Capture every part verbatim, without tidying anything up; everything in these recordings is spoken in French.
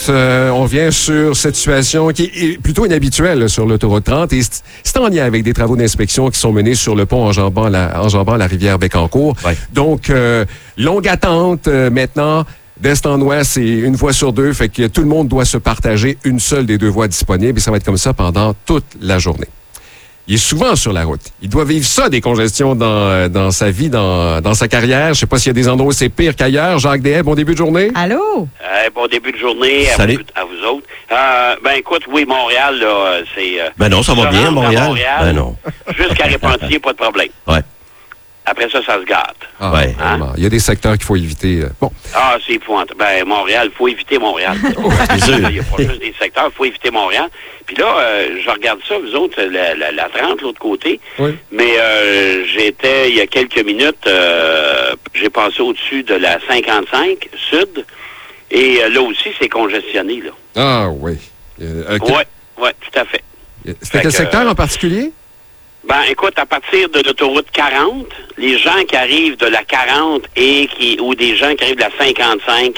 euh, on vient sur cette situation qui est plutôt inhabituelle là, sur l'autoroute trente et c'est en lien avec des travaux d'inspection qui sont menés sur le pont enjambant la, enjambant la rivière Bécancour. Ouais. Donc, euh, longue attente euh, maintenant. D'est en ouest, c'est une voie sur deux, fait que tout le monde doit se partager une seule des deux voies disponibles et ça va être comme ça pendant toute la journée. Il est souvent sur la route. Il doit vivre ça, des congestions dans, dans sa vie, dans, dans sa carrière. Je sais pas s'il y a des endroits où c'est pire qu'ailleurs. Jacques Deshaies, bon début de journée. Allô? Euh, bon début de journée à Salut. vous, à vous autres. Euh, ben écoute, oui, Montréal, là, c'est... Euh, ben non, ça va bien, Montréal. Montréal. Ben non. Jusqu'à Répentigny, pas de problème. Ouais. Après ça, ça se gâte. Ah, ouais. Hein? Il y a des secteurs qu'il faut éviter. Bon. Ah, c'est épouvantable. Ben, Montréal, il faut éviter Montréal. C'est sûr. Il n'y a pas juste des secteurs, il faut éviter Montréal. Puis là, euh, je regarde ça, vous autres, la, la, la trente, l'autre côté. Oui. Mais euh, j'étais, il y a quelques minutes, euh, j'ai passé au-dessus de la cinquante-cinq sud. Et euh, là aussi, c'est congestionné, là. Ah, oui. Euh, Oui, quel... oui, tout à fait. C'était quel que, secteur euh, en particulier? Ben, écoute, à partir de l'autoroute quarante, les gens qui arrivent de la quarante et qui, ou des gens qui arrivent de la cinquante-cinq,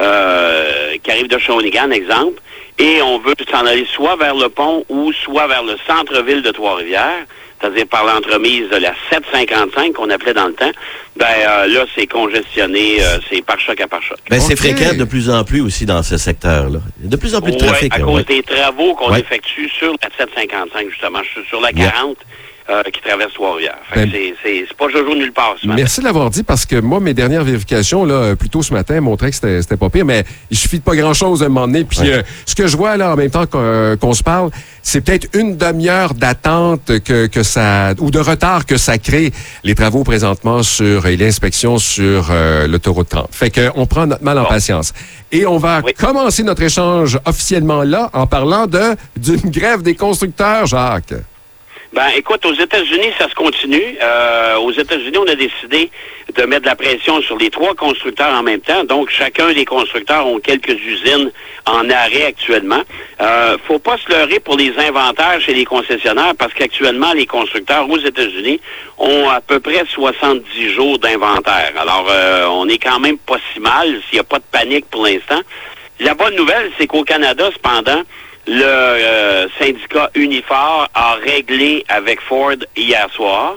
euh, qui arrivent de Shawinigan, exemple, et on veut s'en aller soit vers le pont ou soit vers le centre-ville de Trois-Rivières, c'est-à-dire par l'entremise de la sept cent cinquante-cinq qu'on appelait dans le temps, ben euh, là, c'est congestionné, euh, c'est par choc à par choc. Ben, c'est Okay. fréquent de plus en plus aussi dans ce secteur-là. Il y a de plus en plus de trafic. Oui, à là, cause ouais. des travaux qu'on Ouais. effectue sur la sept cent cinquante-cinq, justement, sur, sur la Yeah. quarante, euh, qui traverse Trois-Rivières. Fait Ben, que c'est, c'est, c'est pas jojo nulle part, ce matin. Merci de l'avoir dit parce que moi, mes dernières vérifications, là, plus tôt ce matin, montraient que c'était, c'était pas pire, mais il suffit de pas grand-chose à un moment donné. Puis Ouais. euh, ce que je vois là en même temps qu'on, euh, qu'on se parle, c'est peut-être une demi-heure d'attente que, que ça ou de retard que ça crée les travaux présentement sur et l'inspection sur euh, l'autoroute trente. Fait que on prend notre mal en Bon. patience. Et on va Oui. commencer notre échange officiellement là en parlant de d'une grève des constructeurs, Jacques. Ben, écoute, aux États-Unis, ça se continue. Euh, aux États-Unis, on a décidé de mettre de la pression sur les trois constructeurs en même temps. Donc, chacun des constructeurs ont quelques usines en arrêt actuellement. Euh, faut pas se leurrer pour les inventaires chez les concessionnaires parce qu'actuellement, les constructeurs aux États-Unis ont à peu près soixante-dix jours d'inventaire. Alors, euh, on est quand même pas si mal s'il n'y a pas de panique pour l'instant. La bonne nouvelle, c'est qu'au Canada, cependant, le euh, syndicat Unifor a réglé avec Ford hier soir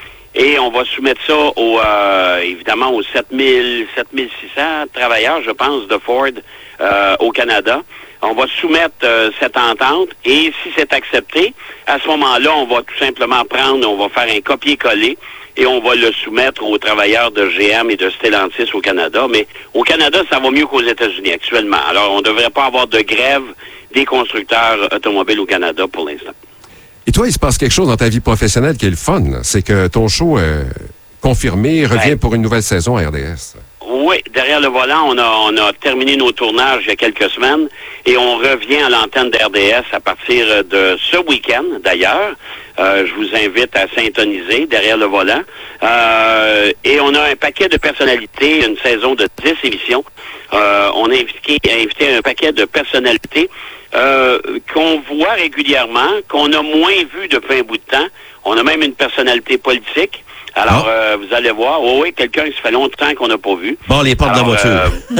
et on va soumettre ça au, euh, évidemment aux sept mille, sept mille six cents travailleurs, je pense, de Ford euh, au Canada. On va soumettre euh, cette entente et si c'est accepté, à ce moment-là, on va tout simplement prendre, on va faire un copier-coller et on va le soumettre aux travailleurs de G M et de Stellantis au Canada. Mais au Canada, ça va mieux qu'aux États-Unis actuellement. Alors, on ne devrait pas avoir de grève des constructeurs automobiles au Canada pour l'instant. Et toi, il se passe quelque chose dans ta vie professionnelle qui est le fun. là. C'est que ton show euh, confirmé revient Ouais. pour une nouvelle saison à R D S. Oui, derrière le volant, on a, on a terminé nos tournages il y a quelques semaines et on revient à l'antenne d'R D S à partir de ce week-end, d'ailleurs. Euh, je vous invite à syntoniser derrière le volant. Euh, et on a un paquet de personnalités, une saison de dix émissions. Euh, on a invité, invité un paquet de personnalités euh, qu'on voit régulièrement, qu'on a moins vu depuis un bout de temps. On a même une personnalité politique. Alors, Ah. euh, vous allez voir, oui, oui, quelqu'un qui se fait longtemps qu'on n'a pas vu. Bon, les portes de la Alors, voiture. euh,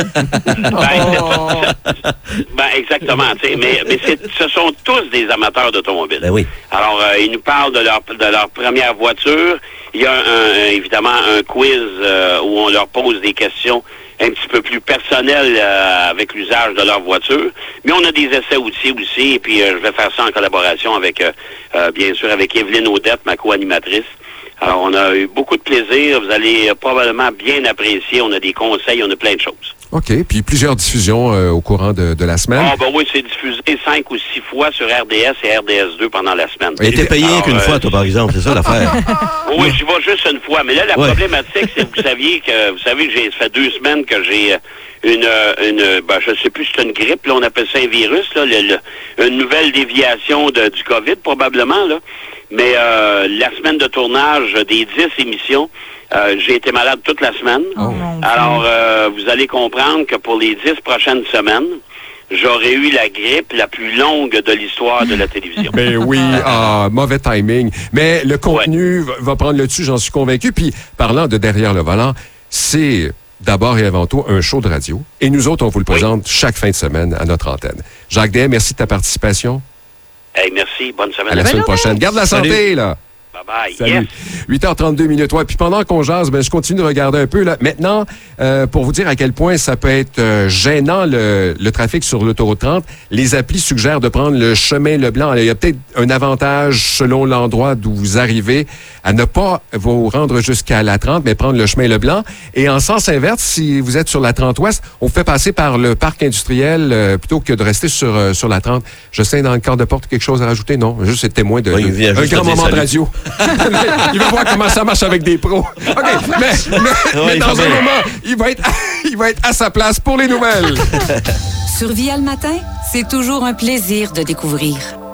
ben, ben, exactement. tu sais, Mais, mais c'est, ce sont tous des amateurs d'automobile. Ben oui. Alors, euh, ils nous parlent de leur, de leur première voiture. Il y a un, un- évidemment un quiz euh, où on leur pose des questions un petit peu plus personnelles euh, avec l'usage de leur voiture. Mais on a des essais outils aussi. Et puis, euh, je vais faire ça en collaboration avec, euh, euh, bien sûr, avec Evelyne Audette, ma co-animatrice. Alors, on a eu beaucoup de plaisir. Vous allez euh, probablement bien apprécier. On a des conseils, on a plein de choses. OK. Puis plusieurs diffusions euh, au courant de, de la semaine. Ah, ben oui, c'est diffusé cinq ou six fois sur R D S et R D S deux pendant la semaine. Et t'es payé Alors, qu'une euh, fois, toi, par exemple. C'est ça l'affaire. Oui, j'y vais juste une fois. Mais là, la Ouais. problématique, c'est que vous saviez que, vous savez que j'ai, ça fait deux semaines que j'ai euh, une, euh, une, ben, je sais plus si c'est une grippe, là, on appelle ça un virus, là, le- le- une nouvelle déviation de, du COVID, probablement, là. Mais euh, la semaine de tournage des dix émissions, euh, j'ai été malade toute la semaine. Oh, mon Dieu. Alors, euh, vous allez comprendre que pour les dix prochaines semaines, j'aurais eu la grippe la plus longue de l'histoire de la télévision. Ben oui, ah, mauvais timing. Mais le contenu va- va prendre le dessus, j'en suis convaincu. Puis, parlant de derrière le volant, c'est d'abord et avant tout un show de radio. Et nous autres, on vous le présente oui. chaque fin de semaine à notre antenne. Jacques Deshaies, merci de ta participation. Hey, merci. Bonne semaine. À la semaine prochaine. Garde la santé, Salut. là. Bye-bye. Salut. Yes. huit heures trente-deux minutes. Ouais. Puis pendant qu'on jase, ben, je continue de regarder un peu. Là. Maintenant, euh, pour vous dire à quel point ça peut être euh, gênant le, le trafic sur l'autoroute trente, les applis suggèrent de prendre le chemin Leblanc. Il y a peut-être un avantage selon l'endroit d'où vous arrivez à ne pas vous rendre jusqu'à la trente, mais prendre le chemin Leblanc. Et en sens inverse, si vous êtes sur la trente ouest, on fait passer par le parc industriel euh, plutôt que de rester sur, euh, sur la trente. Je sais, dans le cadre de porte, quelque chose à rajouter? Non, juste être témoin de, oui, de un grand moment salut. de radio. Il va voir comment ça marche avec des pros. OK, mais, mais, ouais, mais dans un bien. moment, il va, être, il va être à sa place pour les nouvelles. Sur Via le matin, c'est toujours un plaisir de découvrir.